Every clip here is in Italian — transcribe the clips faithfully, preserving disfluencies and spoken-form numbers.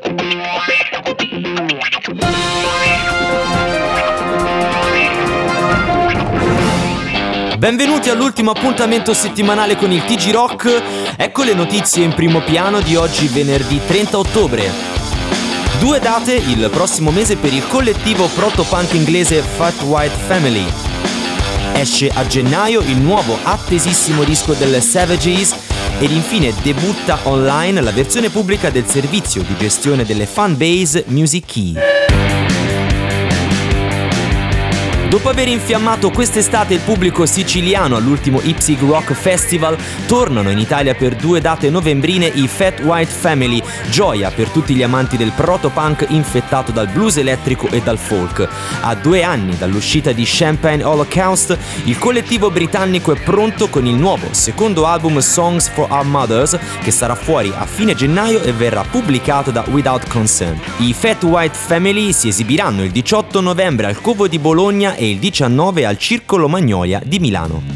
Benvenuti all'ultimo appuntamento settimanale con il T G Rock. Ecco le notizie in primo piano di oggi, venerdì trenta ottobre. Due date il prossimo mese per il collettivo proto-punk inglese Fat White Family. Esce a gennaio il nuovo attesissimo disco delle Savages ed infine debutta online la versione pubblica del servizio di gestione delle fanbase Music Key. Dopo aver infiammato quest'estate il pubblico siciliano all'ultimo Ipsig Rock Festival, tornano in Italia per due date novembrine i Fat White Family, gioia per tutti gli amanti del proto-punk infettato dal blues elettrico e dal folk. A due anni dall'uscita di Champagne Holocaust, il collettivo britannico è pronto con il nuovo secondo album Songs for Our Mothers, che sarà fuori a fine gennaio e verrà pubblicato da Without Concern. I Fat White Family si esibiranno il diciotto novembre al Covo di Bologna e il diciannove al Circolo Magnolia di Milano.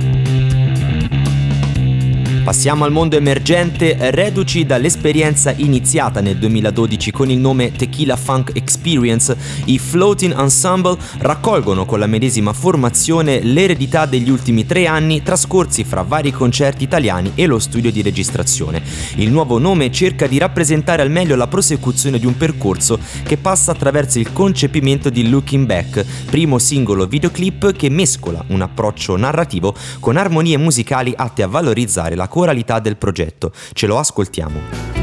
Passiamo al mondo emergente, reduci dall'esperienza iniziata nel duemiladodici con il nome Tequila Funk Experience, i Floating Ensemble raccolgono con la medesima formazione l'eredità degli ultimi tre anni trascorsi fra vari concerti italiani e lo studio di registrazione. Il nuovo nome cerca di rappresentare al meglio la prosecuzione di un percorso che passa attraverso il concepimento di Looking Back, primo singolo videoclip che mescola un approccio narrativo con armonie musicali atte a valorizzare la coralità del progetto. Ce lo ascoltiamo.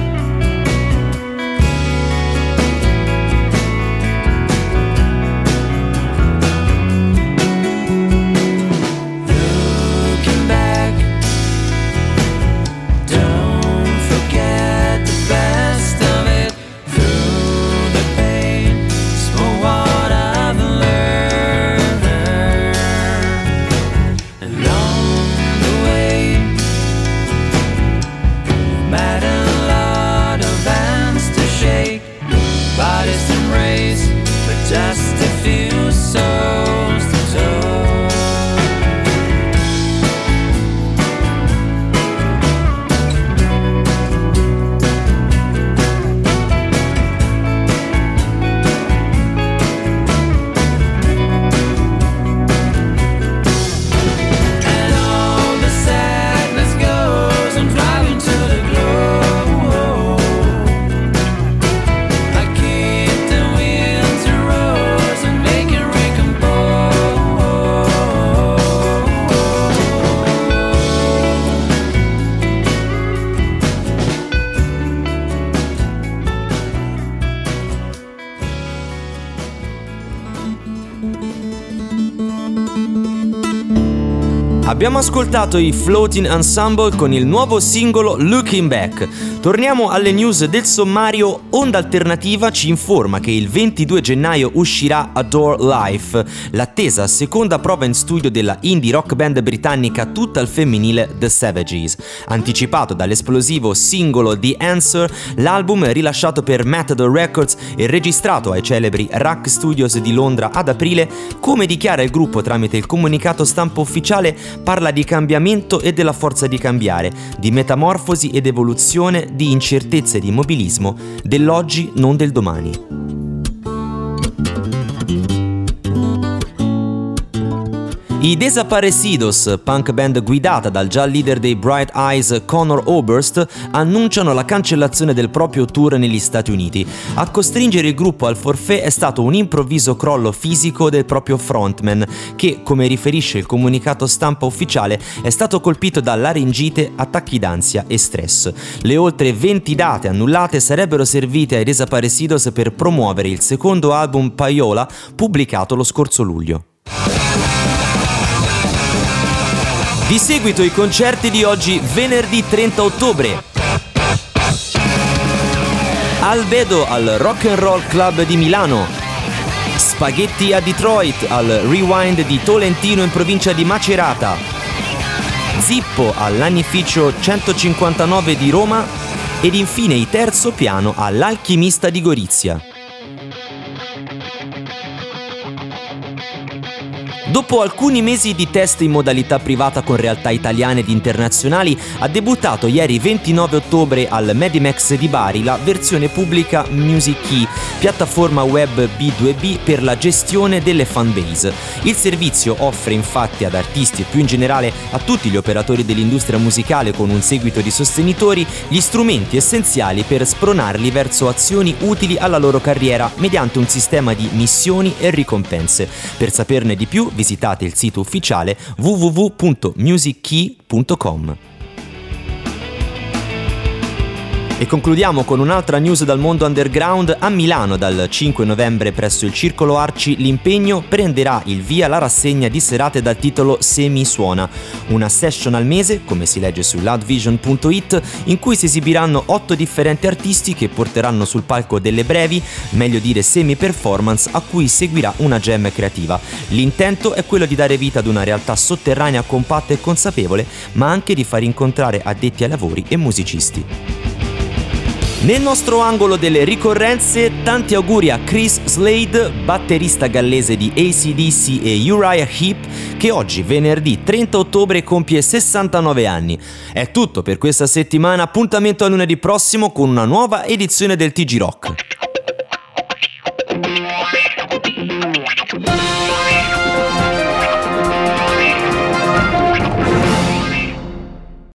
Abbiamo ascoltato i Floating Ensemble con il nuovo singolo Looking Back. Torniamo alle news del sommario. Onda Alternativa ci informa che il ventidue gennaio uscirà Adore Life, l'attesa seconda prova in studio della indie rock band britannica tutta al femminile The Savages. Anticipato dall'esplosivo singolo The Answer, l'album rilasciato per Matador Records e registrato ai celebri Rack Studios di Londra ad aprile, come dichiara il gruppo tramite il comunicato stampa ufficiale, parla di cambiamento e della forza di cambiare, di metamorfosi ed evoluzione, di incertezza e di immobilismo, dell'oggi non del domani. I Desaparecidos, punk band guidata dal già leader dei Bright Eyes Conor Oberst, annunciano la cancellazione del proprio tour negli Stati Uniti. A costringere il gruppo al forfait è stato un improvviso crollo fisico del proprio frontman, che, come riferisce il comunicato stampa ufficiale, è stato colpito da laringite, attacchi d'ansia e stress. Le oltre venti date annullate sarebbero servite ai Desaparecidos per promuovere il secondo album Payola, pubblicato lo scorso luglio. Di seguito i concerti di oggi, venerdì trenta ottobre. Albedo al Rock and Roll Club di Milano. Spaghetti a Detroit al Rewind di Tolentino in provincia di Macerata. Zippo all'Anificio centocinquantanove di Roma. Ed infine i Terzo Piano all'Alchimista di Gorizia. Dopo alcuni mesi di test in modalità privata con realtà italiane ed internazionali, ha debuttato ieri ventinove ottobre al Medimax di Bari la versione pubblica Music Key, piattaforma web B due B per la gestione delle fanbase. Il servizio offre infatti ad artisti e più in generale a tutti gli operatori dell'industria musicale con un seguito di sostenitori gli strumenti essenziali per spronarli verso azioni utili alla loro carriera mediante un sistema di missioni e ricompense. Per saperne di più visitate il sito ufficiale w w w punto music key punto com. E concludiamo con un'altra news dal mondo underground. A Milano dal cinque novembre presso il Circolo Arci l'Impegno prenderà il via la rassegna di serate dal titolo Semi Suona, una session al mese, come si legge su loudvision punto it, in cui si esibiranno otto differenti artisti che porteranno sul palco delle brevi, meglio dire semi performance, a cui seguirà una jam creativa. L'intento è quello di dare vita ad una realtà sotterranea compatta e consapevole, ma anche di far incontrare addetti ai lavori e musicisti. Nel nostro angolo delle ricorrenze, tanti auguri a Chris Slade, batterista gallese di A C D C e Uriah Heep, che oggi, venerdì trenta ottobre, compie sessantanove anni. È tutto per questa settimana, appuntamento a lunedì prossimo con una nuova edizione del T G Rock.